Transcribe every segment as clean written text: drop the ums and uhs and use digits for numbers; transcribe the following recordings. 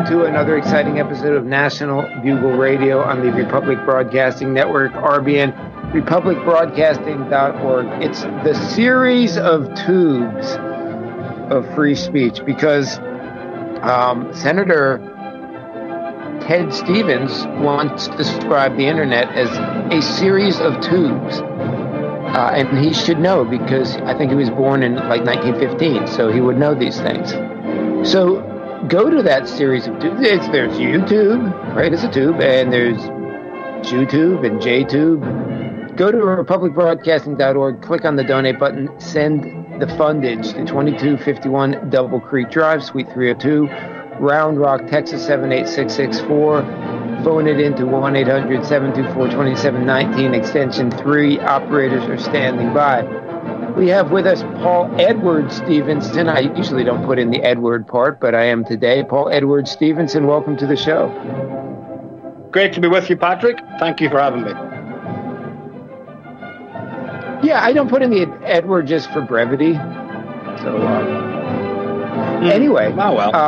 to another exciting episode of National Bugle Radio on the Republic Broadcasting Network, RBN, republicbroadcasting.org. It's the series of tubes of free speech because Senator Ted Stevens once described the internet as a series of tubes. And he should know because I think he was born in like 1915, so he would know these things. So go to that series of tubes. There's YouTube, right, as a tube, and there's YouTube and JTube. Go to republicbroadcasting.org, click on the donate button, send the fundage to 2251 Double Creek Drive, Suite 302, Round Rock, Texas 78664. Phone it into 1-800-724-2719, extension 3. Operators are standing by. We have with us Paul Edward Stevenson. I usually don't put in the Edward part, but I am today. Paul Edward Stevenson, welcome to the show. Great to be with you, Patrick. Thank you for having me. Yeah, I don't put in the Edward just for brevity. So, anyway. Oh, well.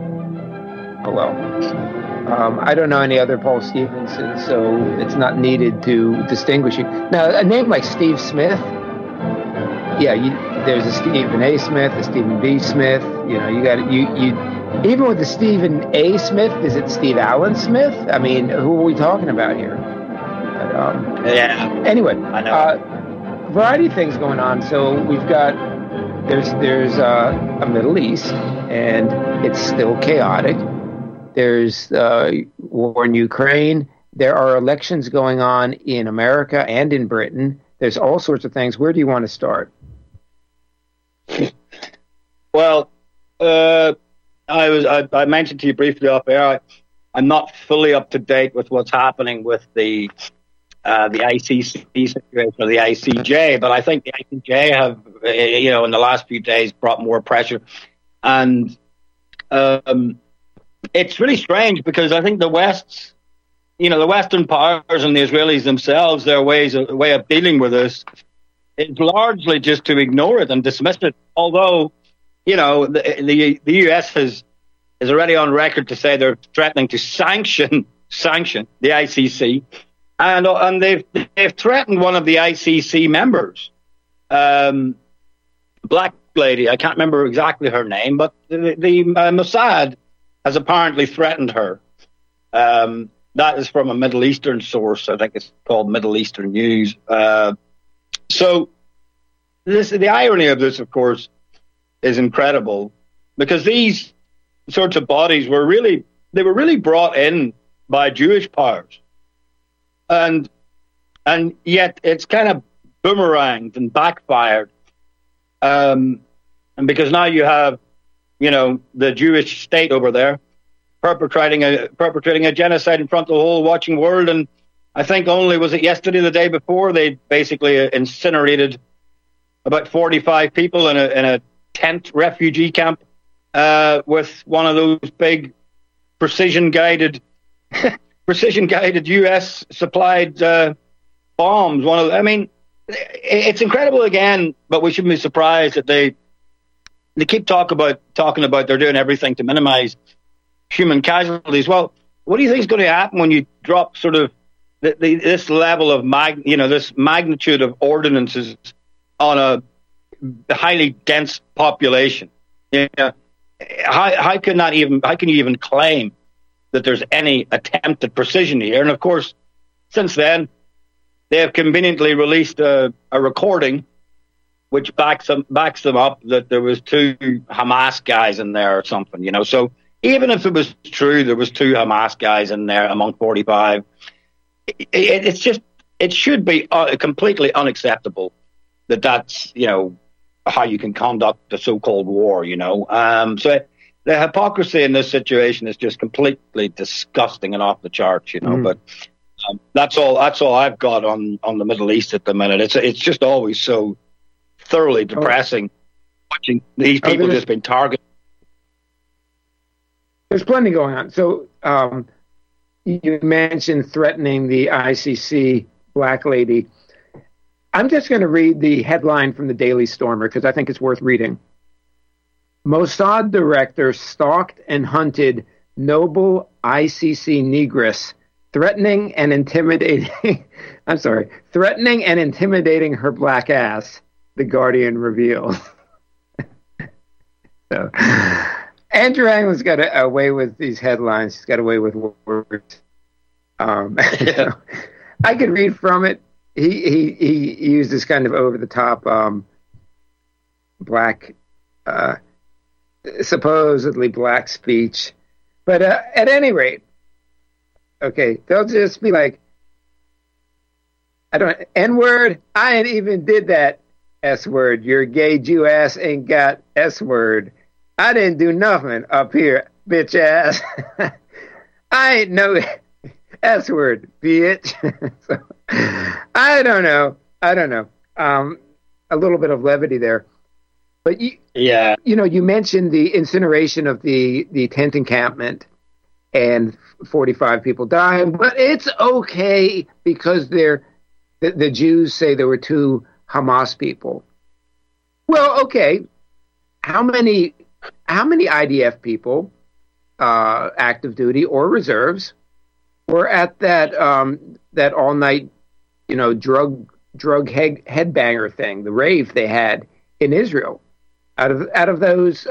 I don't know any other Paul Stevenson, so it's not needed to distinguish you. Now, a name like Steve Smith, there's a Stephen A. Smith, a Stephen B. Smith. You know, you even with the Stephen A. Smith, is it Steve Allen Smith? I mean, who are we talking about here? But, Anyway, I know. Variety of things going on. So we've got there's a Middle East, and it's still chaotic. There's war in Ukraine. There are elections going on in America and in Britain. There's all sorts of things. Where do you want to start? Well, I mentioned to you briefly off air, I'm not fully up to date with what's happening with the ICC situation or the ICJ, but I think the ICJ have, in the last few days brought more pressure. And it's really strange because I think the Western powers and the Israelis themselves, their way of dealing with this is largely just to ignore it and dismiss it. Although, the U.S. is already on record to say they're threatening to sanction the ICC, and they've threatened one of the ICC members, black lady. I can't remember exactly her name, but the Mossad has apparently threatened her. That is from a Middle Eastern source. I think it's called Middle Eastern News. So the irony of this, of course, is incredible because these sorts of bodies were really brought in by Jewish powers, and yet it's kind of boomeranged and backfired. And because now you have the Jewish state over there perpetrating a genocide in front of the whole watching world. And I think only was it yesterday, the day before, they basically incinerated about 45 people in a tent refugee camp with one of those big precision guided U.S. supplied bombs. It's incredible again, but we shouldn't be surprised that they keep talking about they're doing everything to minimize human casualties. Well, what do you think is going to happen when you drop sort of this level of this magnitude of ordinances on a highly dense population? How can you even claim that there's any attempt at precision here? And of course, since then, they have conveniently released a recording which backs them up that there was 2 Hamas guys in there or something, So even if it was true, there was 2 Hamas guys in there among 45. It should be completely unacceptable that's how you can conduct a so-called war. So the hypocrisy in this situation is just completely disgusting and off the charts. But that's all I've got on the Middle East at the minute. It's just always so thoroughly depressing watching these people just being targeted. There's plenty going on. So you mentioned threatening the ICC black lady. I'm just going to read the headline from the Daily Stormer because I think it's worth reading. Mossad director stalked and hunted noble ICC negress, threatening and intimidating. I'm sorry, threatening and intimidating her black ass. The Guardian revealed. So, Andrew Anglin's got away with these headlines. He's got away with words. Yeah. I could read from it. He used this kind of over the top black, supposedly black speech, but at any rate, okay, they'll just be like, N-word. I ain't even did that. S-word. Your gay Jew ass ain't got S-word. I didn't do nothing up here, bitch ass. I ain't no S-word, bitch. So, I don't know. A little bit of levity there. But you mentioned the incineration of the tent encampment and 45 people dying, but it's okay because the Jews say there were 2 Hamas people. Well, okay. How many IDF people, active duty or reserves, were at that all night, drug headbanger thing, the rave they had in Israel? Out of those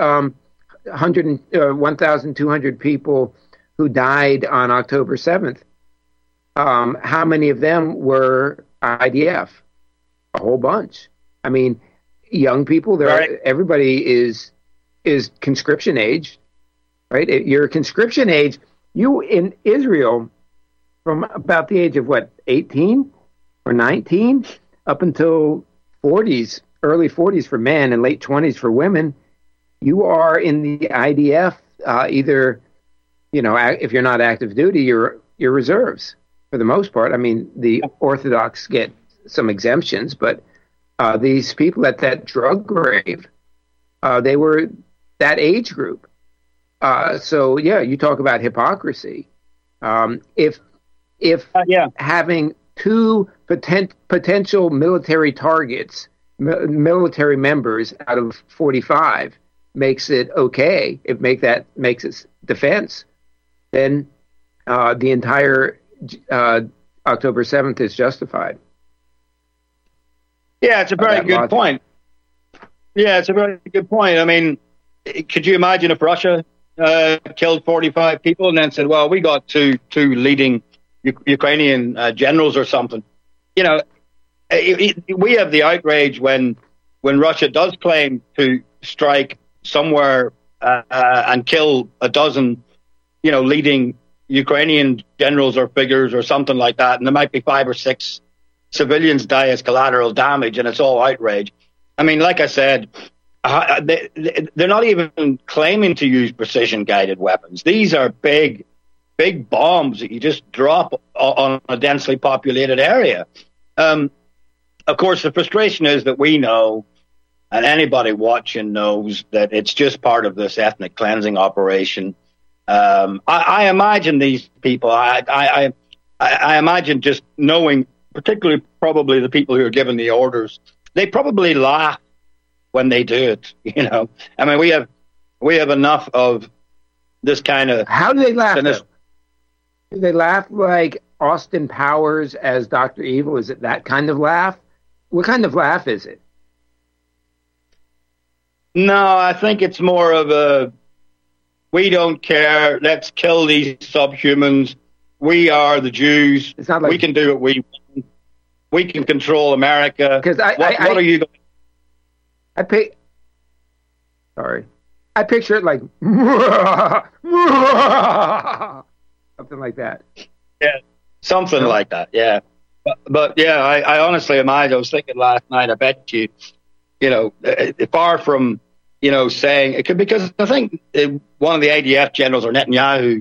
1,200 people who died on October 7th, how many of them were IDF? A whole bunch. I mean, young people. Right. Everybody is conscription age, right? You're conscription age. You in Israel, from about the age of 18 or 19, up until 40s, early 40s for men and late 20s for women, you are in the IDF. Either, if you're not active duty, you're reserves for the most part. I mean, the Orthodox get some exemptions, but these people at that drug rave, they were that age group. So yeah, you talk about hypocrisy. If having 2 potential military targets, military members out of 45 makes it okay, makes it defense, then the entire October 7th is justified. Yeah, it's a very good point. Yeah, it's a very good point. I mean, could you imagine if Russia killed 45 people and then said, well, we got two leading Ukrainian generals or something? We have the outrage when Russia does claim to strike somewhere and kill a dozen, leading Ukrainian generals or figures or something like that, and there might be 5 or 6 civilians die as collateral damage, and it's all outrage. I mean, like I said, they're not even claiming to use precision-guided weapons. These are big bombs that you just drop on a densely populated area. Of course, the frustration is that we know, and anybody watching knows, that it's just part of this ethnic cleansing operation. I imagine these people, I imagine just knowing, particularly probably the people who are giving the orders, they probably laugh when they do it. I mean, we have enough of this kind of. How do they laugh? Do they laugh like Austin Powers as Dr. Evil? Is it that kind of laugh? What kind of laugh is it? No, I think it's more of a, we don't care, let's kill these subhumans. We are the Jews. It's not like, we can do what we want. We can control America. Because what are you going to... I picture it like something like that. Yeah, something like that. Yeah, but yeah, I honestly imagine. I was thinking last night. I bet you, far from saying it could, because I think one of the ADF generals, or Netanyahu,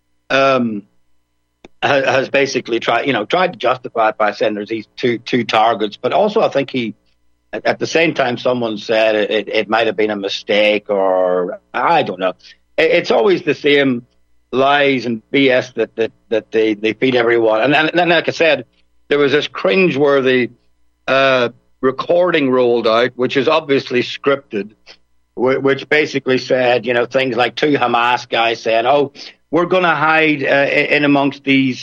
has basically tried to justify it by saying there's these two targets, but also I think he. At the same time, someone said it might have been a mistake, or I don't know. It's always the same lies and BS that they feed everyone. And then, like I said, there was this cringeworthy recording rolled out, which is obviously scripted, which basically said, things like 2 Hamas guys saying, "Oh, we're going to hide in amongst these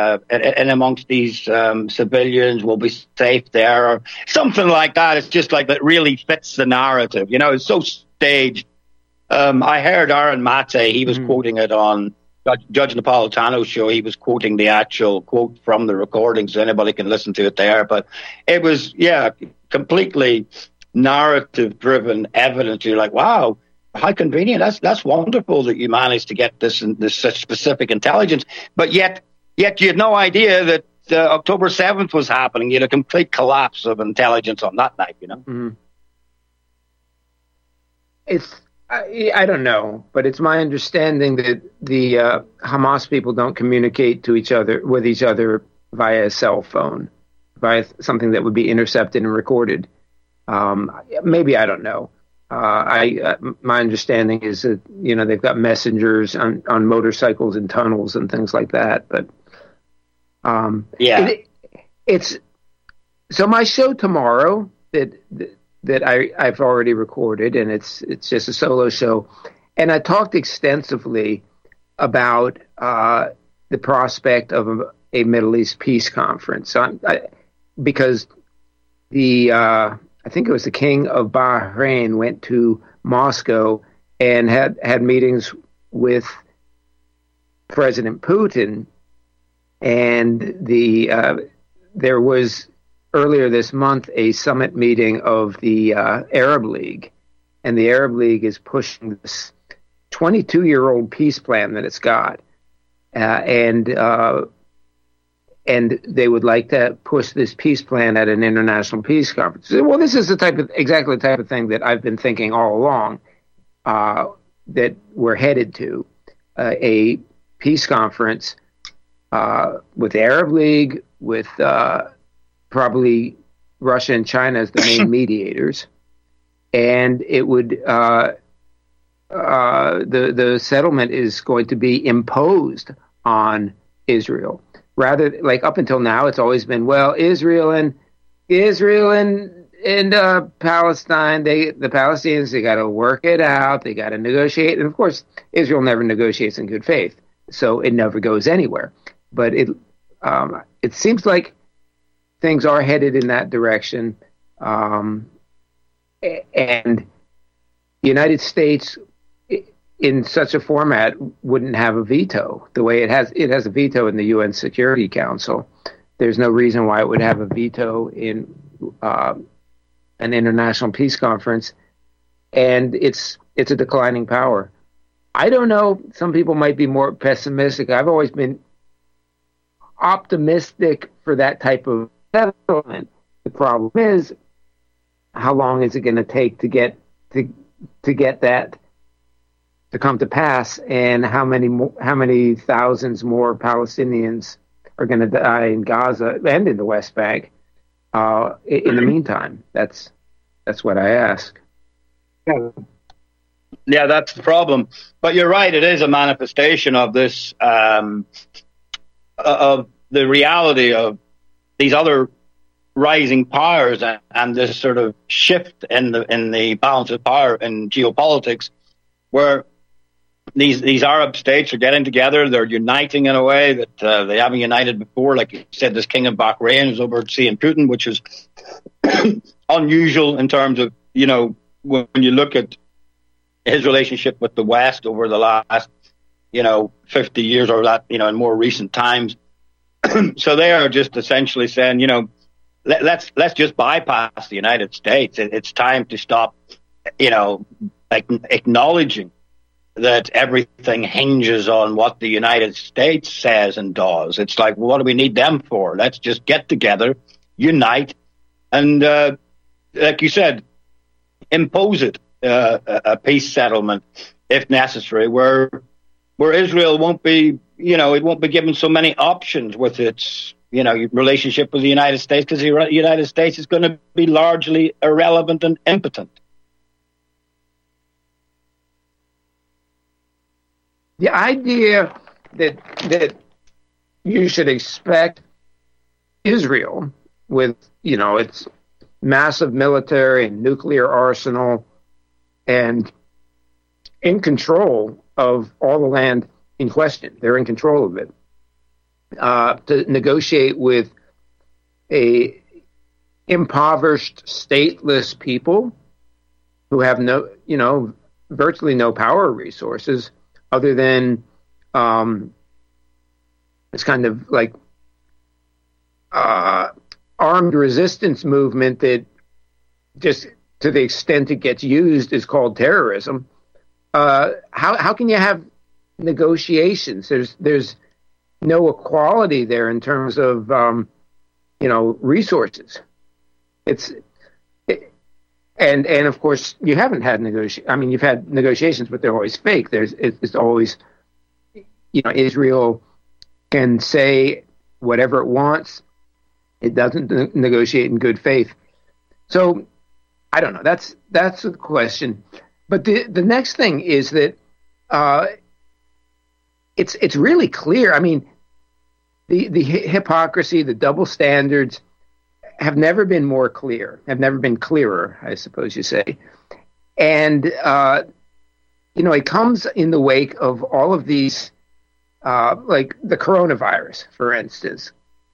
civilians. We'll be safe there, or something like that. It's just like that really fits the narrative. You know, it's so staged. I heard Aaron Mate. He was quoting it on Judge Napolitano's show. He was quoting the actual quote from the recordings. Anybody can listen to it there. But it was, completely narrative-driven evidence. You're like, wow, how convenient. That's wonderful that you managed to get this such specific intelligence. But yet you had no idea that October 7th was happening. You had a complete collapse of intelligence on that night, you know? Mm-hmm. I don't know, but it's my understanding that the Hamas people don't communicate with each other via a cell phone, via something that would be intercepted and recorded. Maybe, I don't know. My understanding is that, you know, they've got messengers on motorcycles and tunnels and things like that. But it's so my show tomorrow that I've already recorded, and it's just a solo show, and I talked extensively about the prospect of a Middle East peace conference. Because I think it was the King of Bahrain went to Moscow and had meetings with President Putin, and there was earlier this month a summit meeting of the Arab League, and the Arab League is pushing this 22-year-old peace plan that it's got, and they would like to push this peace plan at an international peace conference. Well, this is exactly the type of thing that I've been thinking all along, that we're headed to a peace conference with the Arab League, with probably Russia and China as the main mediators, and it would the settlement is going to be imposed on Israel. Rather, like up until now, it's always been, well, Israel and Palestine, the Palestinians, they got to work it out, they got to negotiate, and of course, Israel never negotiates in good faith, so it never goes anywhere. But it seems like things are headed in that direction, and the United States, in such a format, wouldn't have a veto the way it has a veto in the UN Security Council. There's no reason why it would have a veto in an international peace conference, and it's a declining power. I don't know. Some people might be more pessimistic. I've always been optimistic for that type of settlement. The problem is, how long is it going to take to get that to come to pass, and how many thousands more Palestinians are going to die in Gaza and in the West Bank in the meantime? That's what I ask. Yeah, that's the problem. But you're right; it is a manifestation of this, of the reality of these other rising powers and this sort of shift in the balance of power in geopolitics, where these Arab states are getting together, they're uniting in a way that they haven't united before. Like you said, this King of Bahrain is overseeing Putin, which is unusual in terms of, you know, when you look at his relationship with the West over the last, 50 years or that, in more recent times. So they are just essentially saying, let's just bypass the United States. It's time to stop, acknowledging that everything hinges on what the United States says and does. It's like, well, what do we need them for? Let's just get together, unite, and like you said, impose it, a peace settlement if necessary, where Israel won't be, it won't be given so many options with its, relationship with the United States, because the United States is going to be largely irrelevant and impotent. The idea that you should expect Israel, with its massive military and nuclear arsenal and in control of all the land in question. They're in control of it. To negotiate with a impoverished, stateless people who have virtually no power resources other than this kind of like armed resistance movement that just to the extent it gets used is called terrorism. How can you have negotiations? There's no equality there in terms of resources. And of course you haven't had you've had negotiations, but they're always fake. It's always Israel can say whatever it wants. It doesn't negotiate in good faith. So I don't know. That's the question. But the next thing is that it's really clear. I mean, the hypocrisy, the double standards have never been more clear, have never been clearer, I suppose you say. And, it comes in the wake of all of these, like the coronavirus, for instance,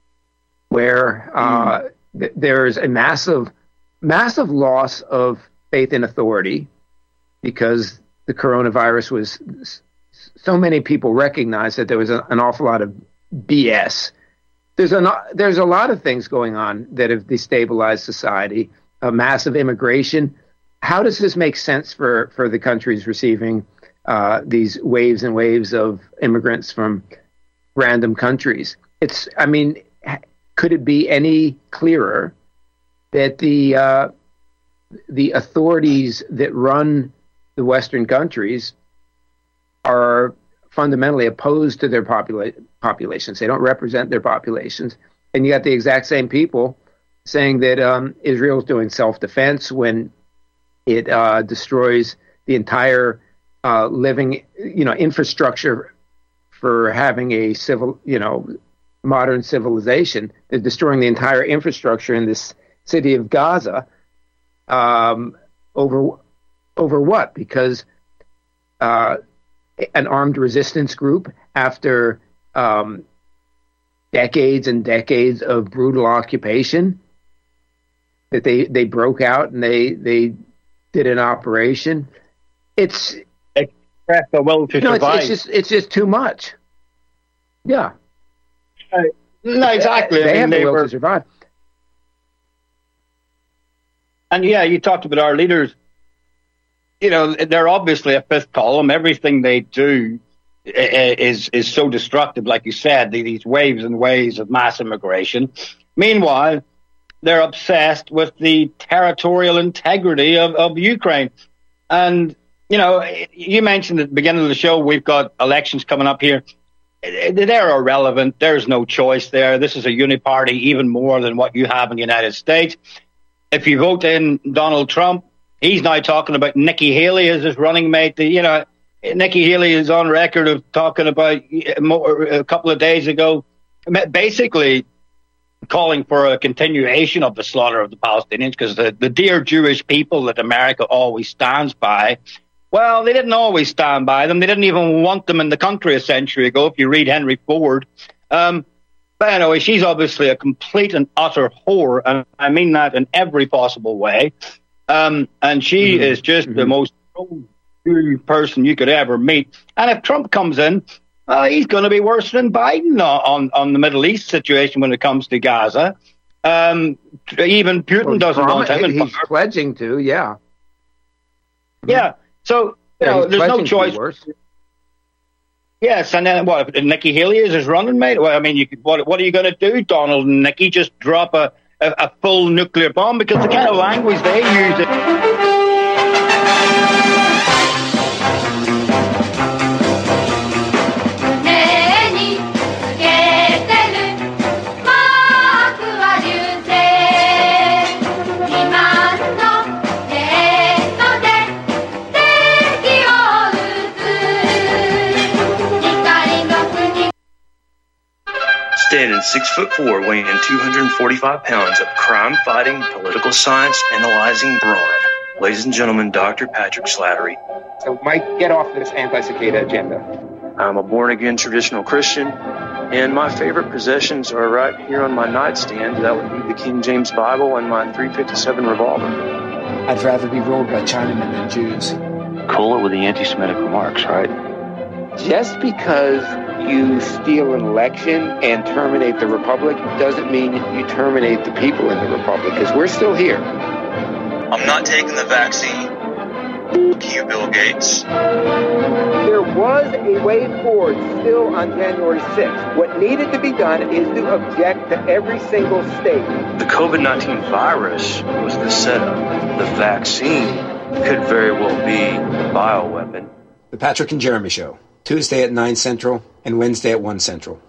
where there's a massive loss of faith in authority because the coronavirus was so many people recognized that there was an awful lot of BS. There's a lot of things going on that have destabilized society. A massive immigration. How does this make sense for the countries receiving these waves and waves of immigrants from random countries? Could it be any clearer that the authorities that run the Western countries are fundamentally opposed to their populations? They don't represent their populations. And you got the exact same people saying that Israel's doing self-defense when it destroys the entire living, infrastructure for having a modern civilization. They're destroying the entire infrastructure in this city of Gaza. Over what? Because an armed resistance group, after decades and decades of brutal occupation, that they broke out and they did an operation. It's the will to survive. It's just too much. Yeah. No, exactly. They have the will to survive. And yeah, you talked about our leaders. They're obviously a fifth column. Everything they do is so destructive, like you said, these waves and waves of mass immigration. Meanwhile, they're obsessed with the territorial integrity of Ukraine. And, you mentioned at the beginning of the show, we've got elections coming up here. They're irrelevant. There's no choice there. This is a uniparty even more than what you have in the United States. If you vote in Donald Trump, he's now talking about Nikki Haley as his running mate. Nikki Haley is on record of talking about a couple of days ago, basically calling for a continuation of the slaughter of the Palestinians, because the dear Jewish people that America always stands by, well, they didn't always stand by them. They didn't even want them in the country a century ago, if you read Henry Ford. But anyway, she's obviously a complete and utter whore, and I mean that in every possible way. And she is just the most pro-Jew person you could ever meet. And if Trump comes in, he's going to be worse than Biden on the Middle East situation when it comes to Gaza. Even Putin doesn't want him. He's pledging to, yeah. Yeah. So, there's no choice. Yes, and then what? If Nikki Haley is his running mate? Well, I mean, what are you going to do, Donald and Nikki? Just drop a full nuclear bomb? Because the kind of language they use. Standing 6'4", weighing 245 pounds of crime-fighting, political science analyzing brawn. Ladies and gentlemen, Dr. Patrick Slattery. So, Mike, get off this anti-cicada agenda. I'm a born-again traditional Christian, and my favorite possessions are right here on my nightstand. That would be the King James Bible and my .357 revolver. I'd rather be ruled by Chinamen than Jews. Cool it with the anti-Semitic remarks, right? Just because you steal an election and terminate the republic doesn't mean you terminate the people in the republic, because we're still here. I'm not taking the vaccine. Fuck you, Bill Gates. There was a way forward still on January 6th. What needed to be done is to object to every single state. The COVID-19 virus was the setup. The vaccine could very well be the bioweapon. The Patrick and Jeremy Show, Tuesday at 9 Central and Wednesday at 1 Central.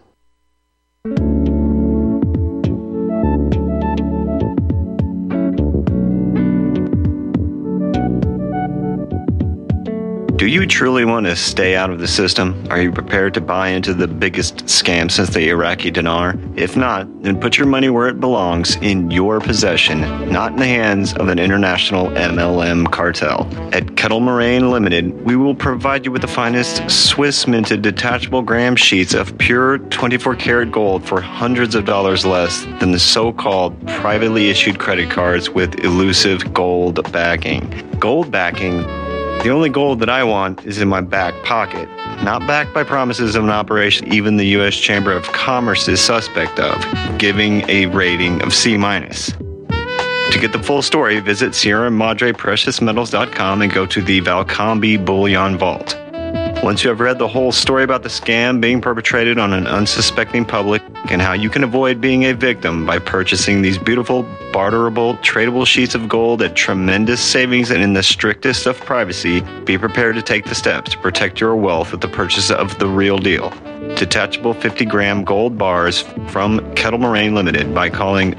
Do you truly want to stay out of the system? Are you prepared to buy into the biggest scam since the Iraqi dinar? If not, then put your money where it belongs, in your possession, not in the hands of an international MLM cartel. At Kettle Moraine Limited, we will provide you with the finest Swiss-minted detachable gram sheets of pure 24-karat gold for hundreds of dollars less than the so-called privately issued credit cards with elusive gold backing. Gold backing? The only gold that I want is in my back pocket, not backed by promises of an operation even the U.S. Chamber of Commerce is suspect of, giving a rating of C-. To get the full story, visit Sierra Madre PreciousMetals.com and go to the Valcambi Bullion Vault. Once you have read the whole story about the scam being perpetrated on an unsuspecting public and how you can avoid being a victim by purchasing these beautiful, barterable, tradable sheets of gold at tremendous savings and in the strictest of privacy, be prepared to take the steps to protect your wealth with the purchase of the real deal. Detachable 50-gram gold bars from Kettle Moraine Limited by calling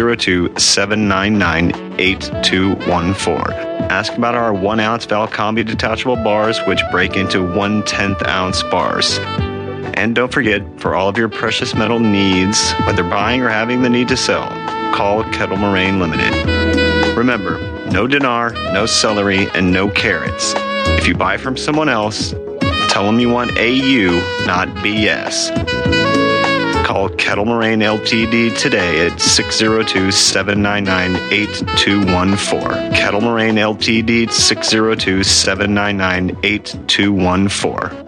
602-799-8214. Ask about our 1-ounce Valcambi detachable bars, which break into 1/10-ounce bars. And don't forget, for all of your precious metal needs, whether buying or having the need to sell, call Kettle Moraine Limited. Remember, no dinar, no celery, and no carrots. If you buy from someone else, tell them you want AU, not BS. Call Kettle Moraine Ltd. today at 602-799-8214. Kettle Moraine Ltd. 602-799-8214.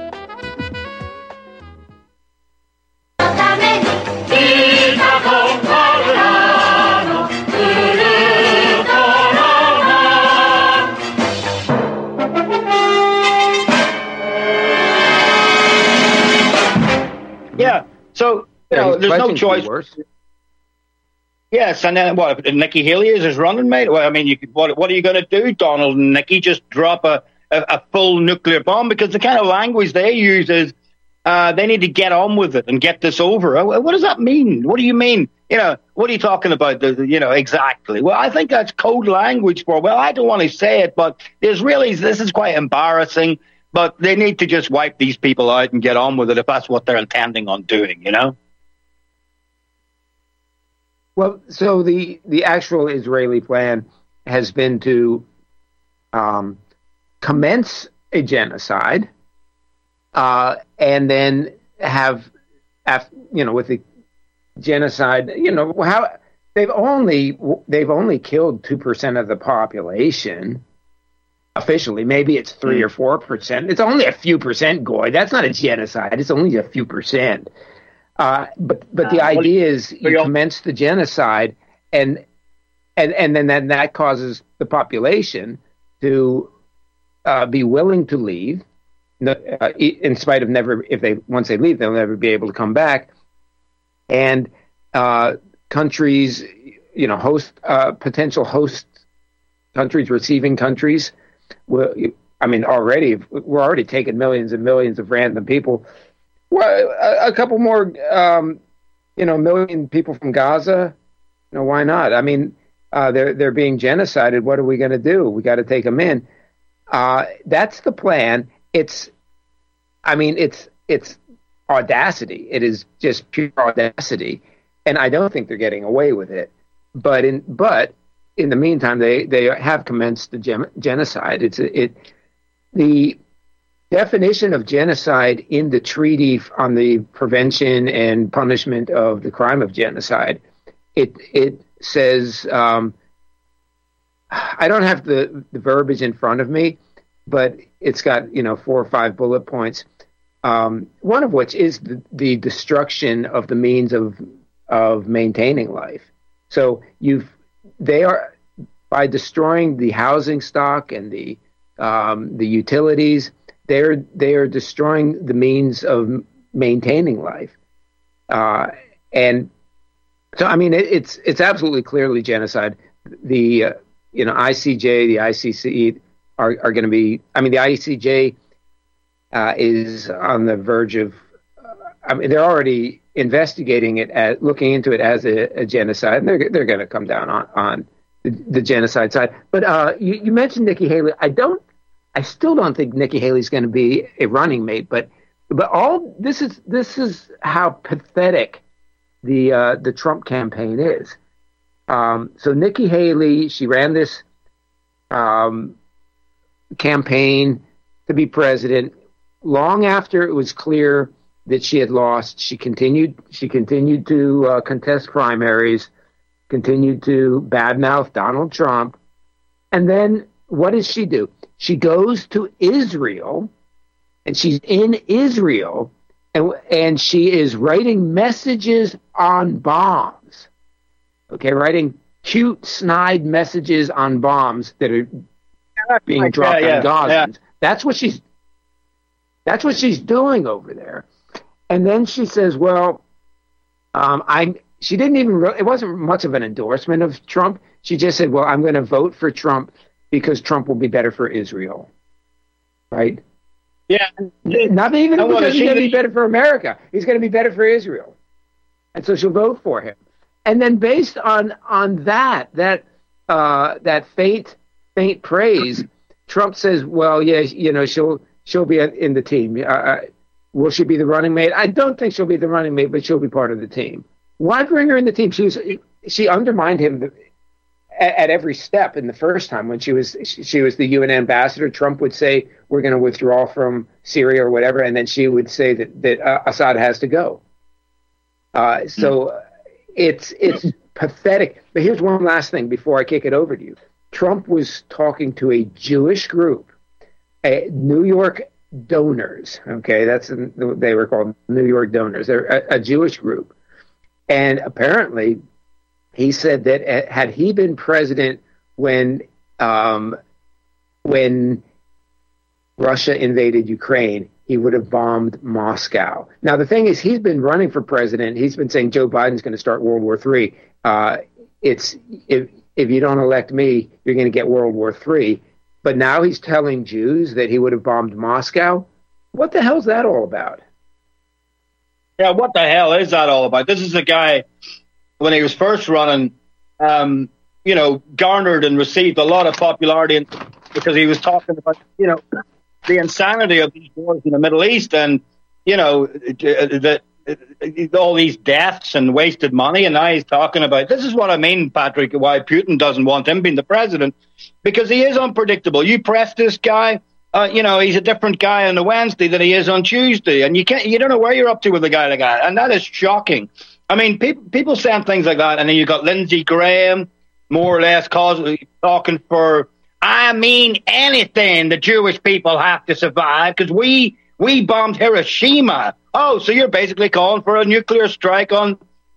Yeah, so there's no choice. Yes, and then what? Nikki Haley is running mate. Well, I mean, what are you going to do, Donald and Nikki? Just drop a full nuclear bomb? Because the kind of language they use is they need to get on with it and get this over. What does that mean? What do you mean? What are you talking about? Exactly. Well, I think that's code language for. Well, I don't want to say it, but this is quite embarrassing. But they need to just wipe these people out and get on with it if that's what they're intending on doing, Well, so the actual Israeli plan has been to commence a genocide and then have, with the genocide, how they've only killed 2% of the population. Officially, maybe it's 3 or 4%. It's only a few percent, Goy. That's not a genocide. It's only a few percent. But the idea is you commence the genocide, and then that causes the population to be willing to leave, in spite of once they leave, they'll never be able to come back. And countries, potential host countries, receiving countries. Well, we're already taking millions and millions of random people. Well, a couple more, million people from Gaza. Why not? I mean, they're being genocided. What are we going to do? We got to take them in. That's the plan. It's audacity. It is just pure audacity, and I don't think they're getting away with it. But in the meantime, they have commenced the genocide. definition of genocide in the treaty on the prevention and punishment of the crime of genocide, it says, I don't have the verbiage in front of me, but it's got 4 or 5 bullet points. One of which is the destruction of the means of maintaining life. So they are, by destroying the housing stock and the utilities, they are destroying the means of maintaining life. And so, I mean, it's absolutely clearly genocide. The ICJ, the ICC are going to be. I mean, the ICJ is on the verge of. I mean, they're already investigating it, looking into it as a genocide, and they're going to come down on the genocide side. But you mentioned Nikki Haley. I still don't think Nikki Haley's going to be a running mate. But all this is how pathetic the Trump campaign is. So Nikki Haley, she ran this campaign to be president. Long after it was clear that she had lost, she continued to contest primaries, continued to badmouth Donald Trump. And then what does she do? She goes to Israel, and she's in Israel, and she is writing messages on bombs. Okay, writing cute, snide messages on bombs that are being dropped on Gazans. Yeah. That's what she's doing over there. And then she says, "Well, she didn't even. It wasn't much of an endorsement of Trump. She just said, "Well, I'm going to vote for Trump because Trump will be better for Israel." Right? Yeah. Not even because he's going to be better for America. He's going to be better for Israel, and so she'll vote for him. And then, based on that faint praise, Trump says, "Well, yeah, she'll be in the team. Will she be the running mate? I don't think she'll be the running mate, but she'll be part of the team." Why bring her in the team? She undermined him at every step. In the first time when she was the UN ambassador, Trump would say, "We're going to withdraw from Syria" or whatever, and then she would say that Assad has to go. So it's pathetic. But here's one last thing before I kick it over to you. Trump was talking to a Jewish group, New York Donors. Okay, they were called New York Donors. They're a Jewish group, and apparently, he said that had he been president when Russia invaded Ukraine, he would have bombed Moscow. Now, the thing is, he's been running for president. He's been saying Joe Biden's going to start World War III. If you don't elect me, you're going to get World War III. But now he's telling Jews that he would have bombed Moscow. What the hell's that all about? Yeah, what the hell is that all about? This is a guy, when he was first running, garnered and received a lot of popularity because he was talking about, the insanity of these wars in the Middle East and, all these deaths and wasted money. And now he's talking about, this is what I mean, Patrick, why Putin doesn't want him being the president, because he is unpredictable. You press this guy, he's a different guy on a Wednesday than he is on Tuesday. And you don't know where you're up to with a guy like that. And that is shocking. I mean, people saying things like that, and then you got Lindsey Graham, more or less talking for, I mean, anything the Jewish people have to survive because we bombed Hiroshima. Oh, so you're basically calling for a nuclear strike on,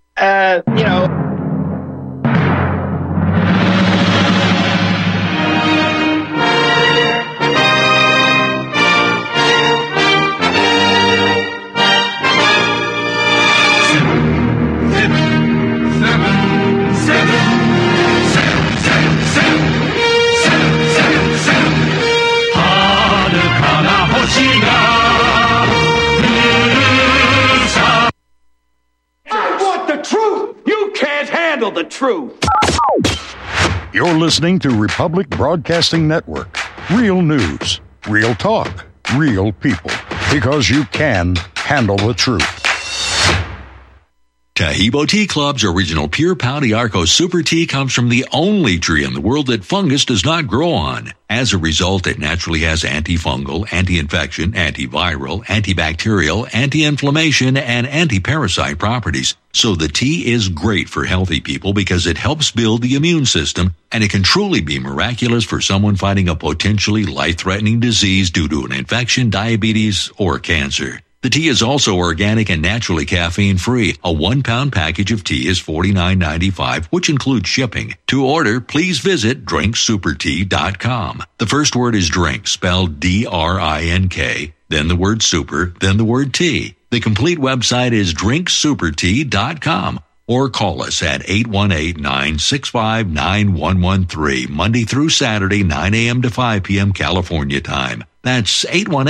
the truth. You're listening to Republic Broadcasting Network. Real news, real talk, real people. Because you can handle the truth. Cahibo Tea Club's original Pure Pau d'Arco Super Tea comes from the only tree in the world that fungus does not grow on. As a result, it naturally has antifungal, anti-infection, antiviral, antibacterial, anti-inflammation, and anti-parasite properties. So the tea is great for healthy people because it helps build the immune system, and it can truly be miraculous for someone fighting a potentially life-threatening disease due to an infection, diabetes, or cancer. The tea is also organic and naturally caffeine-free. A 1-pound package of tea is $49.95, which includes shipping. To order, please visit drinksupertea.com. The first word is drink, spelled D-R-I-N-K, then the word super, then the word tea. The complete website is drinksupertea.com. Or call us at 818-965-9113, Monday through Saturday, 9 a.m. to 5 p.m. California time. That's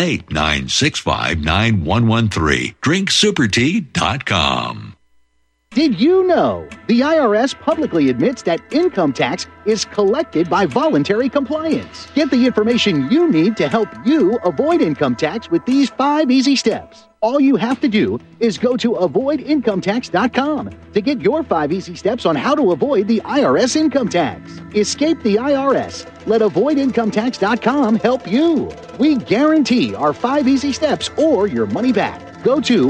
818-965-9113, drinksupertea.com. Did you know the IRS publicly admits that income tax is collected by voluntary compliance? Get the information you need to help you avoid income tax with these 5 easy steps. All you have to do is go to avoidincometax.com to get your 5 easy steps on how to avoid the IRS income tax. Escape the IRS. Let avoidincometax.com help you. We guarantee our 5 easy steps or your money back. Go to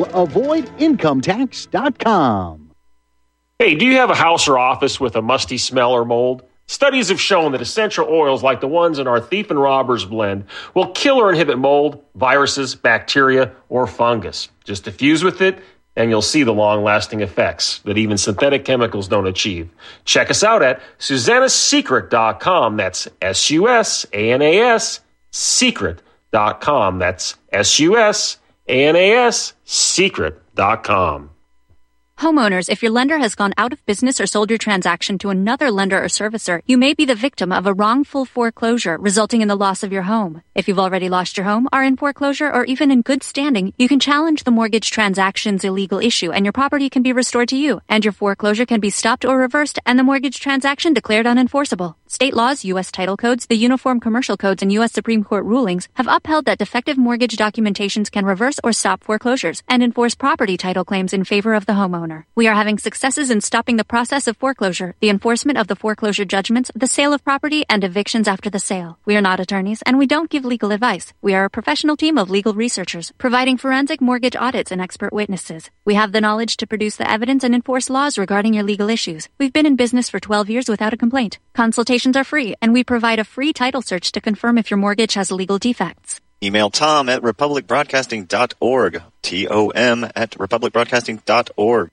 avoidincometax.com. Hey, do you have a house or office with a musty smell or mold? Studies have shown that essential oils like the ones in our Thief and Robbers blend will kill or inhibit mold, viruses, bacteria, or fungus. Just diffuse with it, and you'll see the long-lasting effects that even synthetic chemicals don't achieve. Check us out at SusannaSecret.com. That's S-U-S-A-N-A-S, secret.com. That's S-U-S-A-N-A-S, secret.com. Homeowners, if your lender has gone out of business or sold your transaction to another lender or servicer, you may be the victim of a wrongful foreclosure resulting in the loss of your home. If you've already lost your home, are in foreclosure, or even in good standing, you can challenge the mortgage transaction's illegal issue and your property can be restored to you, and your foreclosure can be stopped or reversed and the mortgage transaction declared unenforceable. State laws, U.S. title codes, the Uniform Commercial Codes, and U.S. Supreme Court rulings have upheld that defective mortgage documentations can reverse or stop foreclosures and enforce property title claims in favor of the homeowner. We are having successes in stopping the process of foreclosure, the enforcement of the foreclosure judgments, the sale of property, and evictions after the sale. We are not attorneys, and we don't give legal advice. We are a professional team of legal researchers, providing forensic mortgage audits and expert witnesses. We have the knowledge to produce the evidence and enforce laws regarding your legal issues. We've been in business for 12 years without a complaint. Consultations are free, and we provide a free title search to confirm if your mortgage has legal defects. Email Tom at republicbroadcasting.org. TOM at republicbroadcasting.org.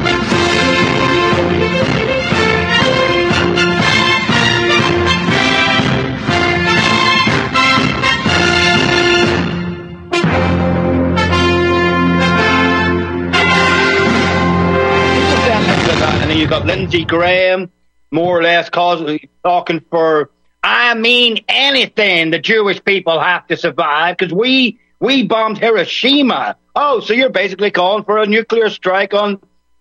And then you've got Lindsey Graham, more or less talking for, I mean anything the Jewish people have to survive because we bombed Hiroshima. Oh, so you're basically calling for a nuclear strike on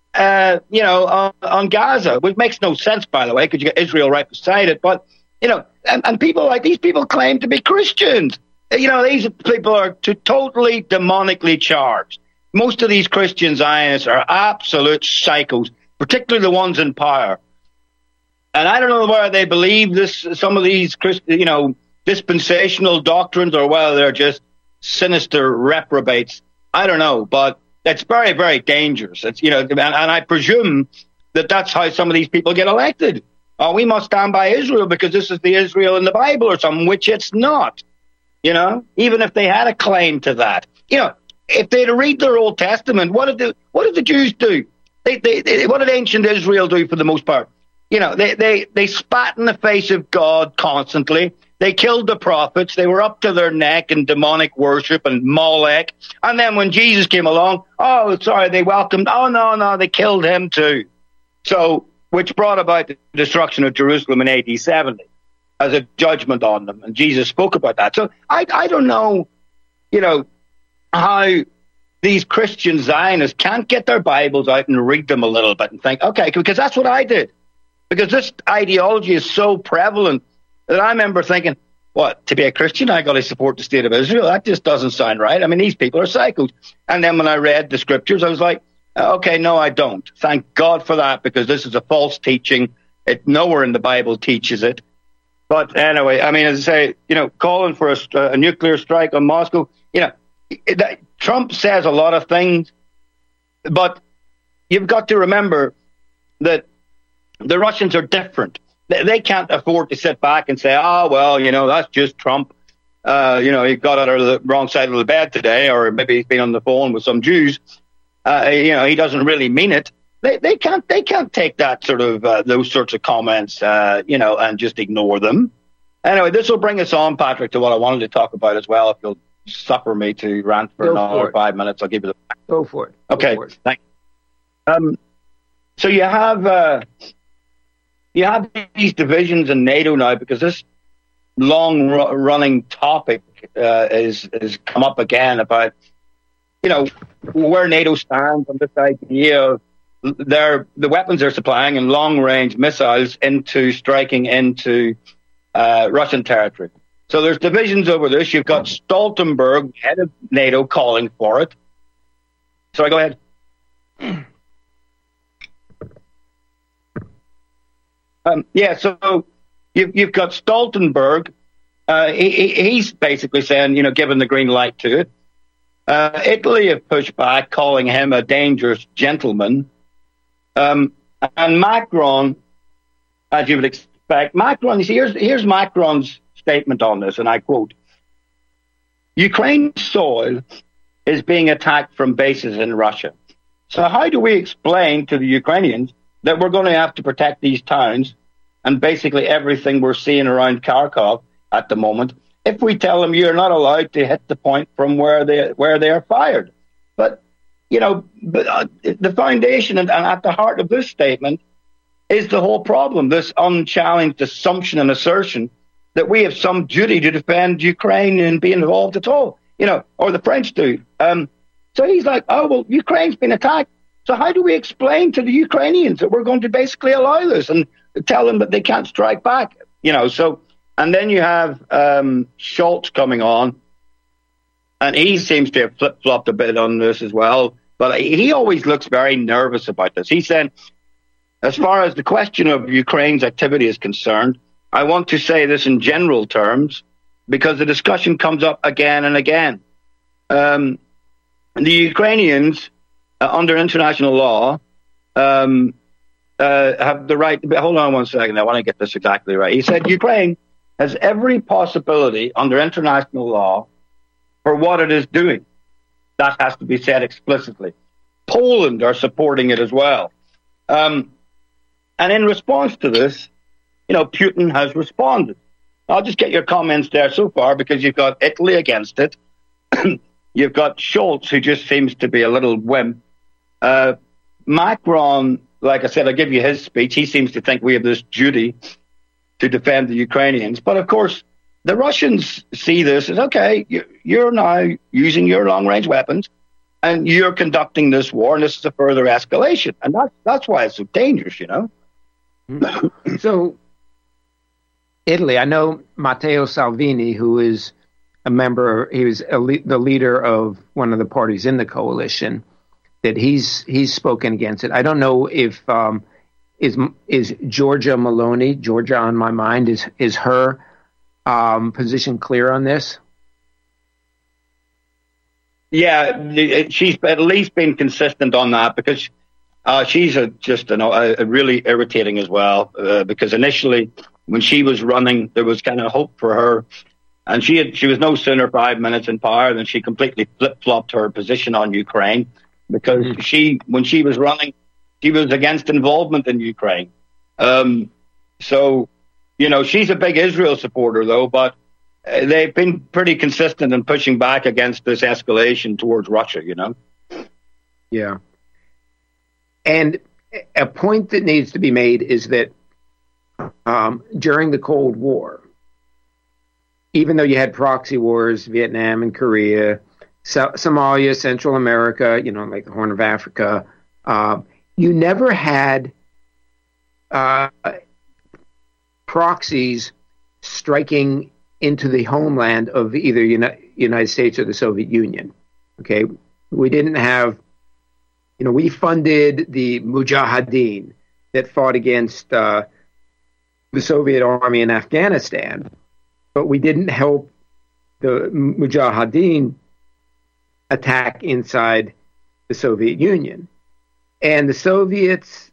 Gaza, which makes no sense, by the way, because you got Israel right beside it. But, and people like these people claim to be Christians. These people are totally demonically charged. Most of these Christian Zionists are absolute psychos, particularly the ones in power. And I don't know whether they believe some of these, dispensational doctrines, or whether they're just sinister reprobates. I don't know, but it's very, very dangerous. It's, and I presume that that's how some of these people get elected. Oh, we must stand by Israel because this is the Israel in the Bible or something, which it's not. Even if they had a claim to that. If they'd read their Old Testament, what did the Jews do? What did ancient Israel do for the most part? They spat in the face of God constantly. They killed the prophets. They were up to their neck in demonic worship and Molech. And then when Jesus came along, they welcomed. Oh, no, they killed him too. So, which brought about the destruction of Jerusalem in AD 70 as a judgment on them. And Jesus spoke about that. So I don't know, how these Christian Zionists can't get their Bibles out and read them a little bit and think, okay, because that's what I did. Because this ideology is so prevalent that I remember thinking, to be a Christian, I got to support the state of Israel. That just doesn't sound right. I mean, these people are psychos. And then when I read the scriptures, I was like, Okay, no, I don't. Thank God for that, because this is a false teaching. Nowhere in the Bible teaches it. But anyway, I mean, as I say, calling for a nuclear strike on Moscow, Trump says a lot of things, but you've got to remember that the Russians are different. They can't afford to sit back and say, oh, well, that's just Trump. He got out of the wrong side of the bed today, or maybe he's been on the phone with some Jews. He doesn't really mean it. They can't take that sort of those sorts of comments, and just ignore them. Anyway, this will bring us on, Patrick, to what I wanted to talk about as well. If you'll suffer me to rant for another 5 minutes, I'll give you the. Go for it. Okay, thanks. So you have these divisions in NATO now, because this long-running topic is come up again about where NATO stands on this idea of the weapons they're supplying and long-range missiles into striking into Russian territory. So there's divisions over this. You've got Stoltenberg, head of NATO, calling for it. Sorry, go ahead. So you've got Stoltenberg. He's basically saying, giving the green light to it. Italy have pushed back, calling him a dangerous gentleman. And Macron, as you would expect, here's Macron's statement on this, and I quote, Ukraine's soil is being attacked from bases in Russia. So how do we explain to the Ukrainians that we're going to have to protect these towns and basically everything we're seeing around Kharkov at the moment if we tell them you're not allowed to hit the point from where they are fired? But the foundation and at the heart of this statement is the whole problem, this unchallenged assumption and assertion that we have some duty to defend Ukraine and be involved at all, or the French do. So he's like, oh, well, Ukraine's been attacked. So how do we explain to the Ukrainians that we're going to basically allow this and tell them that they can't strike back? And then you have Scholz coming on, and he seems to have flip-flopped a bit on this as well. But he always looks very nervous about this. He said, as far as the question of Ukraine's activity is concerned, I want to say this in general terms because the discussion comes up again and again. The Ukrainians, under international law, have the right. Hold on 1 second. I want to get this exactly right. He said Ukraine has every possibility under international law for what it is doing. That has to be said explicitly. Poland are supporting it as well. And in response to this, Putin has responded. I'll just get your comments there so far because you've got Italy against it. You've got Scholz, who just seems to be a little wimp. Macron, like I said, I'll give you his speech. He seems to think we have this duty to defend the Ukrainians. But of course, the Russians see this as, okay, you're now using your long-range weapons and you're conducting this war, and this is a further escalation. And that's why it's so dangerous, So, Italy, I know Matteo Salvini, who is a member, he was the leader of one of the parties in the coalition, that he's spoken against it. I don't know if is Giorgia Meloni, Georgia on my mind, is her position clear on this? Yeah, she's at least been consistent on that because she's just really irritating as well. Because initially, when she was running, there was kind of hope for her, and she was no sooner 5 minutes in power than she completely flip-flopped her position on Ukraine. Because when she was running, she was against involvement in Ukraine. So, she's a big Israel supporter, though, but they've been pretty consistent in pushing back against this escalation towards Russia, Yeah. And a point that needs to be made is that during the Cold War, even though you had proxy wars, Vietnam and Korea, Somalia, Central America, like the Horn of Africa, you never had proxies striking into the homeland of either United States or the Soviet Union. Okay, we didn't have, we funded the Mujahideen that fought against the Soviet army in Afghanistan, but we didn't help the Mujahideen attack inside the Soviet Union. And the Soviets,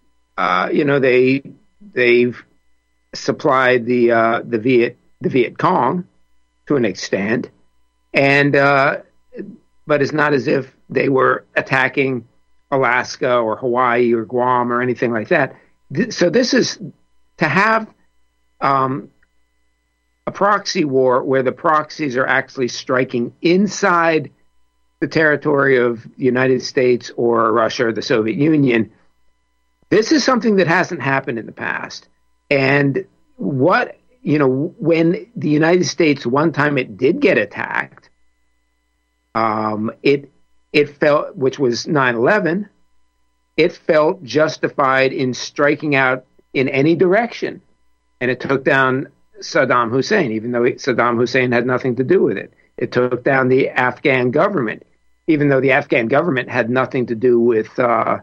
they've supplied the Viet Cong to an extent, and but it's not as if they were attacking Alaska or Hawaii or Guam or anything like that. So this is to have a proxy war where the proxies are actually striking inside the territory of the United States or Russia or the Soviet Union. This is something that hasn't happened in the past. And when the United States, one time it did get attacked, it felt, which was 9/11, it felt justified in striking out in any direction. And it took down Saddam Hussein, even though Saddam Hussein had nothing to do with it. It took down the Afghan government, even though the Afghan government had nothing to do with the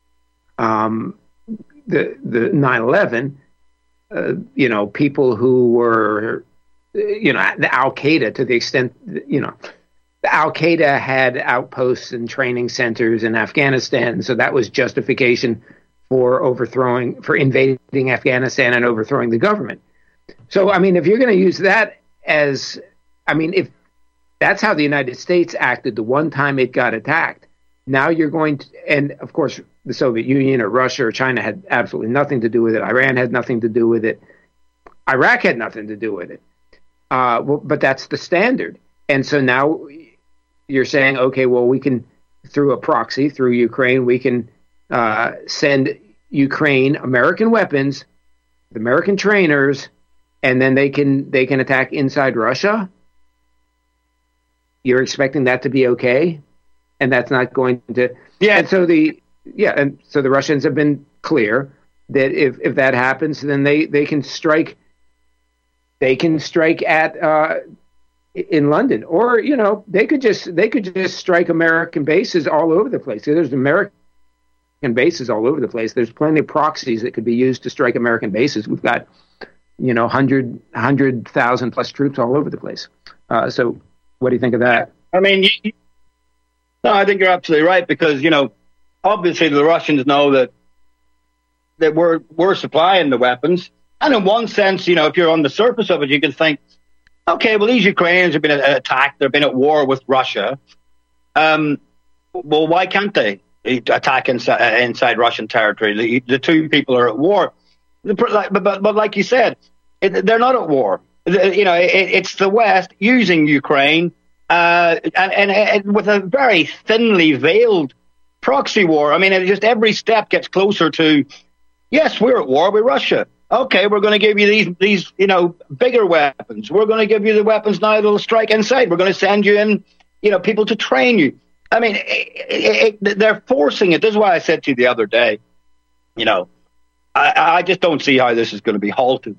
9/11. People who were, the Al-Qaeda, to the extent, Al-Qaeda had outposts and training centers in Afghanistan, so that was justification for invading Afghanistan and overthrowing the government. So, if you're going to use that if that's how the United States acted the one time it got attacked, now you're going to, and of course, the Soviet Union or Russia or China had absolutely nothing to do with it. Iran had nothing to do with it. Iraq had nothing to do with it. But that's the standard. And so now you're saying, okay, well, we can, through a proxy, through Ukraine, we can send Ukraine American weapons, American trainers, and then they can attack inside Russia. You're expecting that to be okay, and that's not going to. Yeah. And so the Russians have been clear that if that happens, then they can strike. They can strike at in London, or they could just strike American bases all over the place. So there's American bases all over the place. There's plenty of proxies that could be used to strike American bases. We've got 100,000 plus troops all over the place. So what do you think of that? I think you're absolutely right, because obviously the Russians know that we're supplying the weapons. And in one sense, if you're on the surface of it, you can think, okay, well, these Ukrainians have been attacked. They've been at war with Russia. Well, why can't they attack inside Russian territory? The two people are at war. But like you said, they're not at war. It's the West using Ukraine and with a very thinly veiled proxy war. Just every step gets closer to, yes, we're at war with Russia. Okay, we're going to give you these bigger weapons. We're going to give you the weapons now that'll strike inside. We're going to send you in, people to train you. They're forcing it. This is why I said to you the other day, I just don't see how this is going to be halted.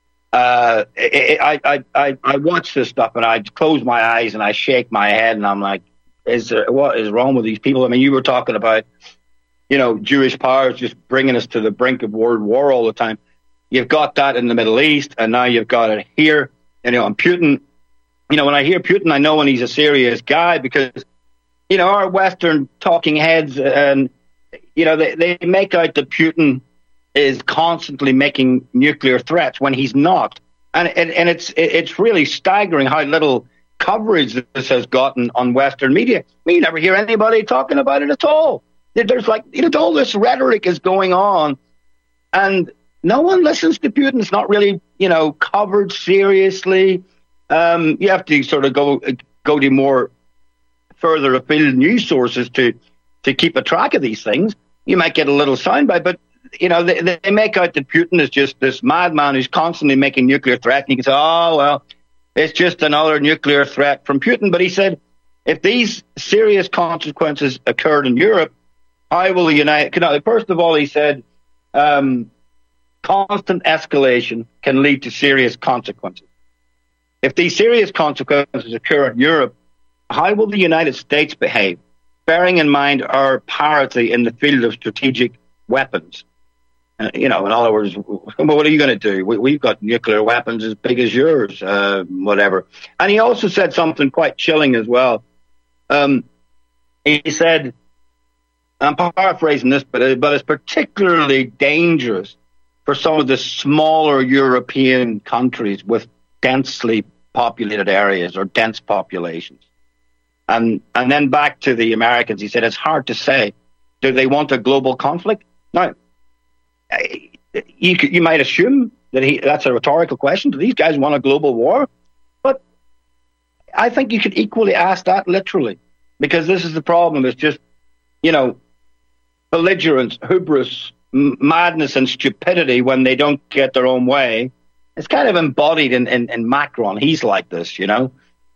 I watch this stuff and I close my eyes and I shake my head and I'm like, what is wrong with these people? You were talking about, Jewish powers just bringing us to the brink of world war all the time. You've got that in the Middle East, and now you've got it here. And Putin, when I hear Putin, I know when he's a serious guy, because, our Western talking heads, and, they make out that Putin is constantly making nuclear threats when he's not. And it's really staggering how little coverage this has gotten on Western media. You never hear anybody talking about it at all. There's all this rhetoric is going on, and no one listens to Putin. It's not really, covered seriously. You have to sort of go to more further afield news sources to keep a track of these things. You might get a little soundbite, but they make out that Putin is just this madman who's constantly making nuclear threats. And you can say, oh well, it's just another nuclear threat from Putin. But he said, if these serious consequences occurred in Europe, how will the United? First of all, he said, constant escalation can lead to serious consequences. If these serious consequences occur in Europe, how will the United States behave? bearing in mind our parity in the field of strategic weapons. In other words, what are you going to do? We've got nuclear weapons as big as yours, whatever. And he also said something quite chilling as well. He said, I'm paraphrasing this, but it's particularly dangerous for some of the smaller European countries with densely populated areas or dense populations. And then back to the Americans, he said, it's hard to say. Do they want a global conflict? Now, you might assume that that's a rhetorical question. Do these guys want a global war? But I think you could equally ask that literally, because this is the problem. It's just, belligerence, hubris, madness, and stupidity when they don't get their own way. It's kind of embodied in Macron. He's like this, So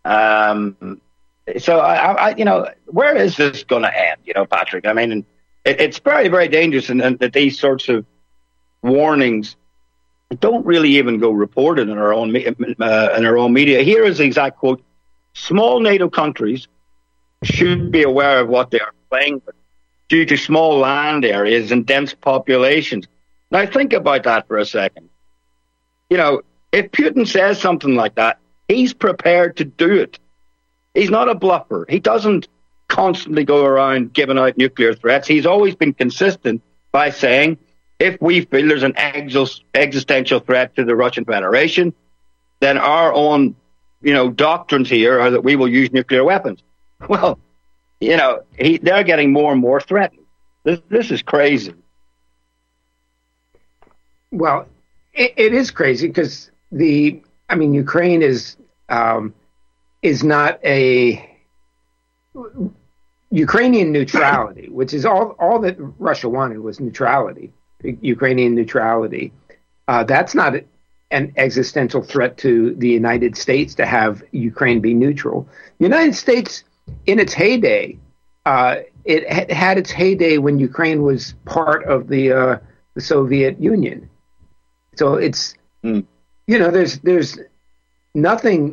where is this going to end, Patrick? I mean, it's very, very dangerous, and that these sorts of warnings don't really even go reported in our own media. Here is the exact quote: "Small NATO countries should be aware of what they are playing with due to small land areas and dense populations." Now think about that for a second. If Putin says something like that, he's prepared to do it. He's not a bluffer. He doesn't constantly go around giving out nuclear threats. He's always been consistent by saying, if we feel there's an existential threat to the Russian Federation, then our own, doctrines here are that we will use nuclear weapons. Well, they're getting more and more threatened. This is crazy. Well, it is crazy because Ukraine is not a Ukrainian neutrality, which is all that Russia wanted was neutrality. Ukrainian neutrality. That's not an existential threat to the United States to have Ukraine be neutral. The United States, in its heyday, it had its heyday when Ukraine was part of the Soviet Union. So it's there's nothing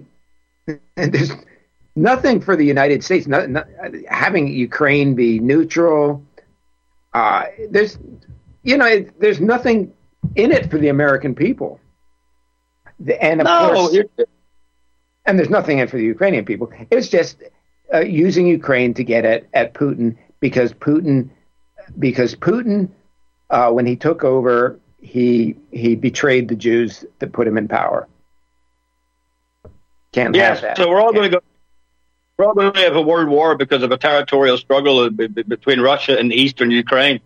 for the United States. Having Ukraine be neutral. There's nothing in it for the American people. And of course, and there's nothing in it for the Ukrainian people. It's just using Ukraine to get at Putin because Putin, when he took over, he betrayed the Jews that put him in power. Can't have that. So we're all going to have a world war because of a territorial struggle between Russia and eastern Ukraine.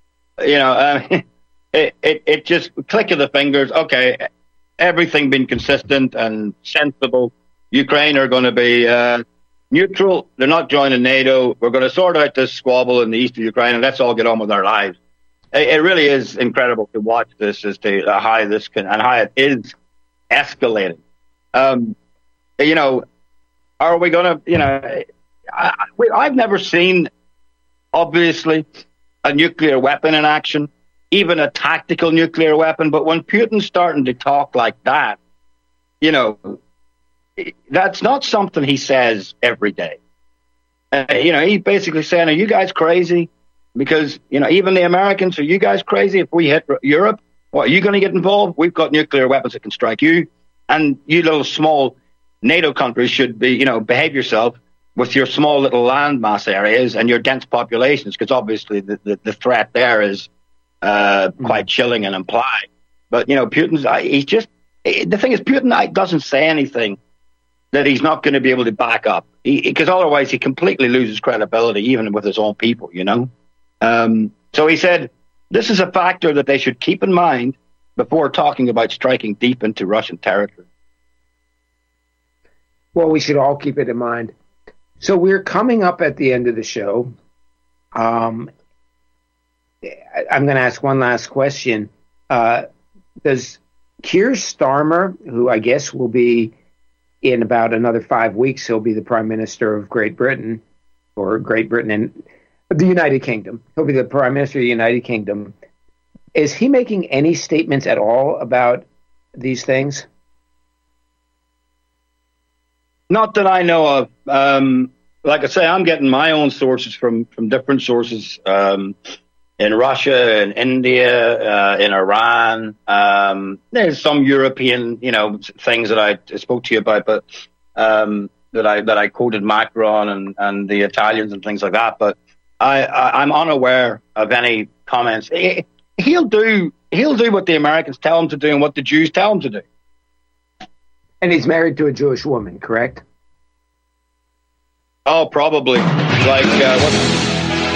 It just click of the fingers. Okay, everything being consistent and sensible. Ukraine are going to be neutral. They're not joining NATO. We're going to sort out this squabble in the east of Ukraine, and let's all get on with our lives. It really is incredible to watch this as to how this can and how it is escalating. Are we going to? I've never seen, obviously, a nuclear weapon in action, even a tactical nuclear weapon. But when Putin's starting to talk like that, that's not something he says every day. He's basically saying, are you guys crazy? Because, even the Americans, are you guys crazy? If we hit Europe, what, are you going to get involved? We've got nuclear weapons that can strike you. And you little small NATO countries should be, behave yourself with your small little landmass areas and your dense populations, because obviously the threat there is quite chilling and implied. But, Putin's, the thing is, Putin doesn't say anything that he's not going to be able to back up, because otherwise he completely loses credibility, even with his own people, So he said, this is a factor that they should keep in mind before talking about striking deep into Russian territory. Well, we should all keep it in mind. So we're coming up at the end of the show. I'm going to ask one last question. Does Keir Starmer, who I guess will be in about another 5 weeks, he'll be the Prime Minister of Great Britain, or Great Britain and the United Kingdom. He'll be the Prime Minister of the United Kingdom. Is he making any statements at all about these things? Not that I know of. like I say, I'm getting my own sources from different sources in Russia, in India, in Iran. There's some European, things that I spoke to you about, but that I quoted Macron and the Italians and things like that. But I'm unaware of any comments. He'll do what the Americans tell him to do and what the Jews tell him to do. And he's married to a Jewish woman, correct? Oh, probably. Like, what?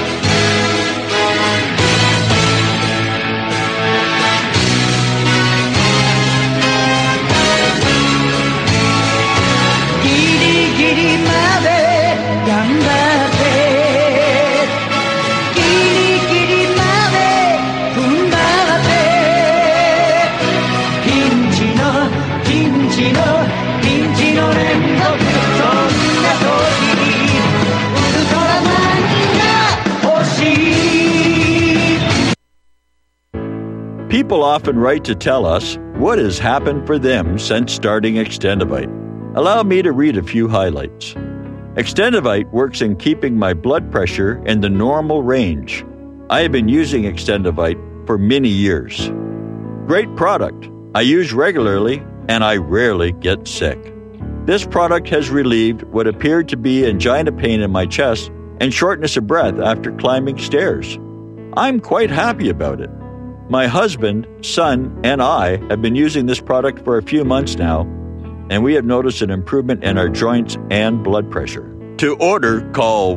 People often write to tell us what has happened for them since starting Extendivite. Allow me to read a few highlights. Extendivite works in keeping my blood pressure in the normal range. I have been using Extendivite for many years. Great product. I use regularly and I rarely get sick. This product has relieved what appeared to be angina pain in my chest and shortness of breath after climbing stairs. I'm quite happy about it. My husband, son, and I have been using this product for a few months now, and we have noticed an improvement in our joints and blood pressure. To order, call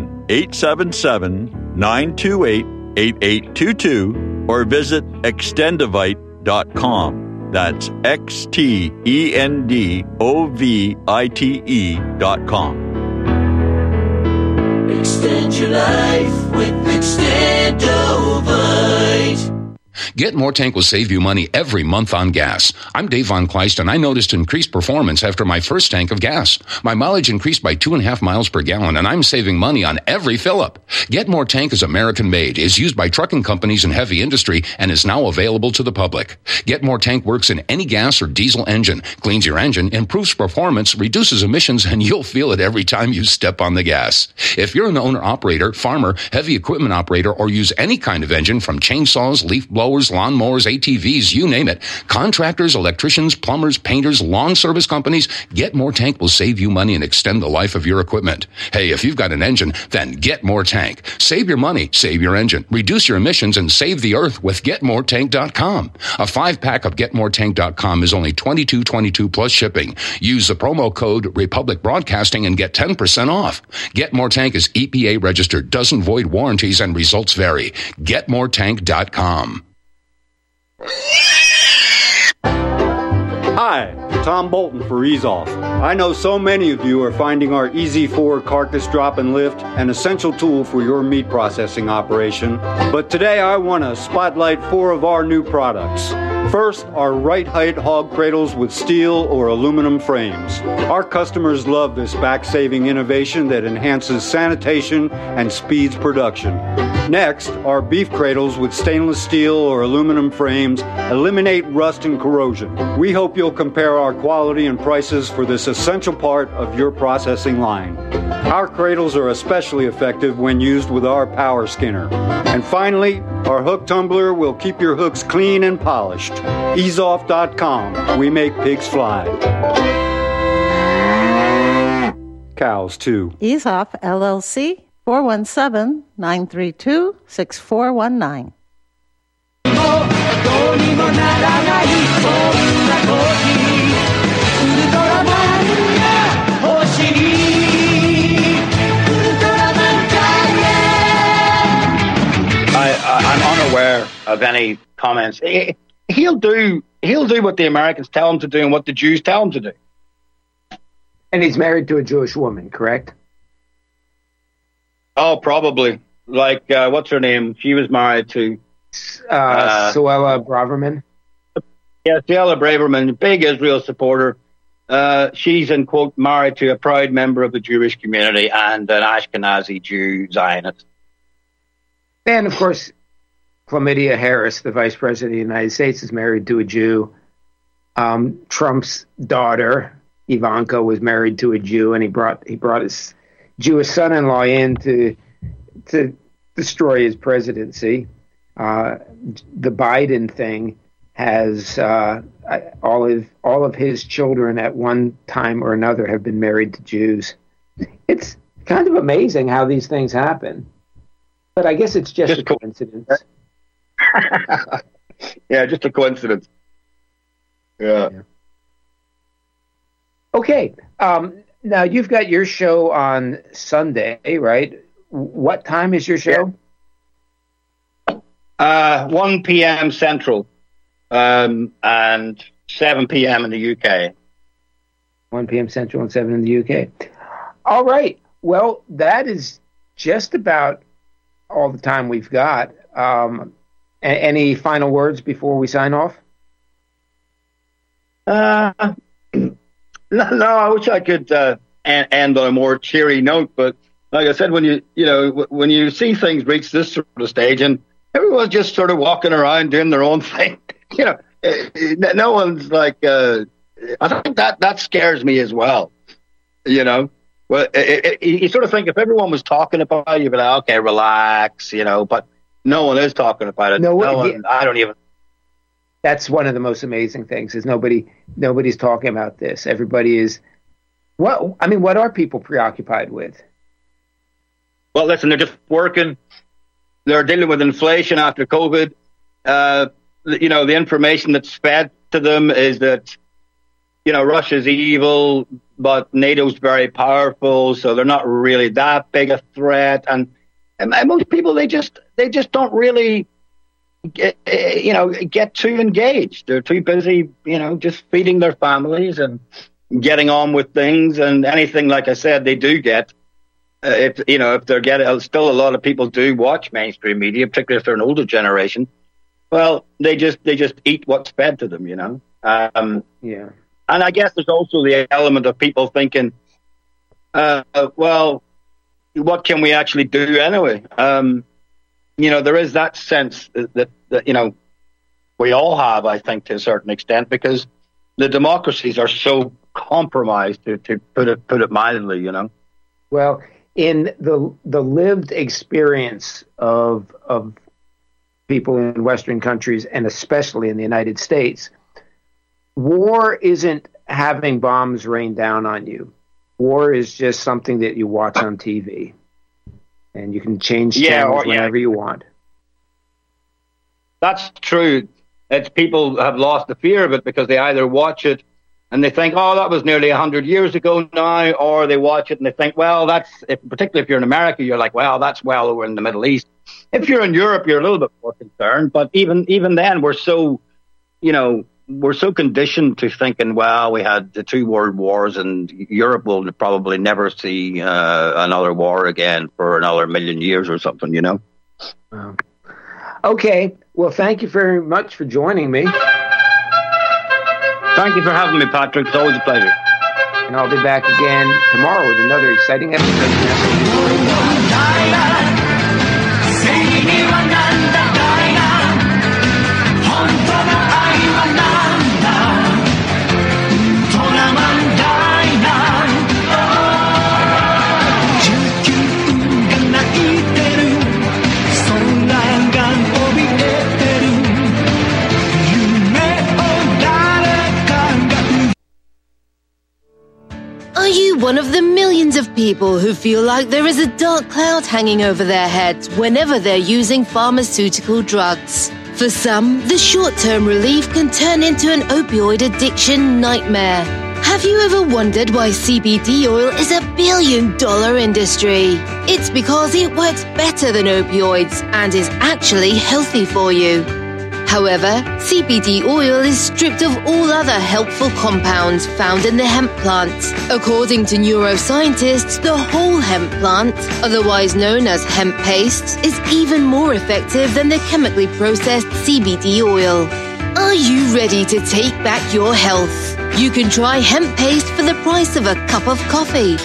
1-877-928-8822 or visit extendivite.com. That's XTENDOVITE.com. Extend your life with Extendovite. Get More Tank will save you money every month on gas. I'm Dave Von Kleist, and I noticed increased performance after my first tank of gas. My mileage increased by 2.5 miles per gallon, and I'm saving money on every fill-up. Get More Tank is American-made, is used by trucking companies and heavy industry, and is now available to the public. Get More Tank works in any gas or diesel engine, cleans your engine, improves performance, reduces emissions, and you'll feel it every time you step on the gas. If you're an owner-operator, farmer, heavy equipment operator, or use any kind of engine from chainsaws, leaf blowers, lawnmowers, ATVs, you name it, contractors, electricians, plumbers, painters, lawn service companies, Get More Tank will save you money and extend the life of your equipment. Hey, if you've got an engine, then Get More Tank. Save your money, save your engine, reduce your emissions, and save the earth with GetMoreTank.com. A 5-pack of GetMoreTank.com is only $22.22 plus shipping. Use the promo code Republic Broadcasting and get 10% off. Get More Tank is EPA registered, doesn't void warranties, and results vary. GetMoreTank.com. Hi, Tom Bolton for EaseOff. I know so many of you are finding our EZ4 carcass drop and lift an essential tool for your meat processing operation, but today I want to spotlight 4 of our new products. First, our right height hog cradles with steel or aluminum frames. Our customers love this back-saving innovation that enhances sanitation and speeds production. Next, our beef cradles with stainless steel or aluminum frames eliminate rust and corrosion. We hope you'll compare our quality and prices for this essential part of your processing line. Our cradles are especially effective when used with our power skinner. And finally, our hook tumbler will keep your hooks clean and polished. EaseOff.com. We make pigs fly. Cows, too. EaseOff, LLC, 417-932-6419. I'm unaware of any comments. He'll do what the Americans tell him to do and what the Jews tell him to do. And he's married to a Jewish woman, correct? Oh, probably. Like, what's her name? She was married to... Suella Braverman? Yeah, Suella Braverman, big Israel supporter. She's, in quote, married to a proud member of the Jewish community and an Ashkenazi Jew Zionist. And, of course, Chlamydia Harris, the Vice President of the United States, is married to a Jew. Trump's daughter, Ivanka, was married to a Jew, and he brought his Jewish son-in-law in to destroy his presidency. The Biden thing has all of his children at one time or another have been married to Jews. It's kind of amazing how these things happen, but I guess it's just a coincidence. Yeah, just a coincidence. Yeah. Okay. Now you've got your show on Sunday, right? What time is your show? 1 p.m. Central, and 7 p.m. in the UK. 1 p.m. Central and 7 in the UK. All right. Well, that is just about all the time we've got. Any final words before we sign off? No, I wish I could end on a more cheery note, but like I said, when you see things reach this sort of stage and everyone's just sort of walking around doing their own thing, no one's like. I think that scares me as well. Well, you sort of think if everyone was talking about it, you'd be like, okay, relax, but no one is talking about it. I don't even. That's one of the most amazing things is nobody's talking about this. Everybody is. What are people preoccupied with? Well, listen, they're just working. They're dealing with inflation after COVID. The information that's fed to them is that, Russia's evil, but NATO's very powerful, so they're not really that big a threat. And most people, they just don't really get too engaged. They're too busy, just feeding their families and getting on with things. And anything, like I said, they do get. If they're getting, still a lot of people do watch mainstream media, particularly if they're an older generation. Well, they just eat what's fed to them, Yeah. And I guess there's also the element of people thinking, well, what can we actually do anyway? There is that sense that we all have, I think, to a certain extent, because the democracies are so compromised, to put it mildly, Well, in the lived experience of people in Western countries, and especially in the United States, war isn't having bombs rain down on you. War is just something that you watch on TV, and you can change channels whenever you want. That's true. It's people have lost the fear of it because they either watch it and they think, oh, that was nearly 100 years ago now, or they watch it and they think, well, particularly if you're in America, you're like, well, that's well over in the Middle East. If you're in Europe, you're a little bit more concerned. But even then, we're so conditioned to thinking, well, we had the 2 world wars and Europe will probably never see another war again for another 1,000,000 years or something, Wow. Okay. Well, thank you very much for joining me. Thank you for having me, Patrick. It's always a pleasure. And I'll be back again tomorrow with another exciting episode. Are you one of the millions of people who feel like there is a dark cloud hanging over their heads whenever they're using pharmaceutical drugs? For some, the short-term relief can turn into an opioid addiction nightmare. Have you ever wondered why CBD oil is a billion-dollar industry? It's because it works better than opioids and is actually healthy for you. However, CBD oil is stripped of all other helpful compounds found in the hemp plant. According to neuroscientists, the whole hemp plant, otherwise known as hemp paste, is even more effective than the chemically processed CBD oil. Are you ready to take back your health? You can try hemp paste for the price of a cup of coffee.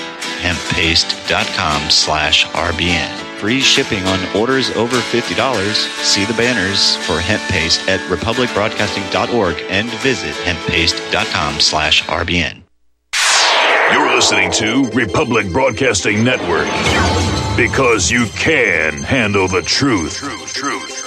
Hemppaste.com/RBN. Free shipping on orders over $50. See the banners for hemp paste at republicbroadcasting.org and visit hemppaste.com/RBN. You're listening to Republic Broadcasting Network. Because you can handle the truth.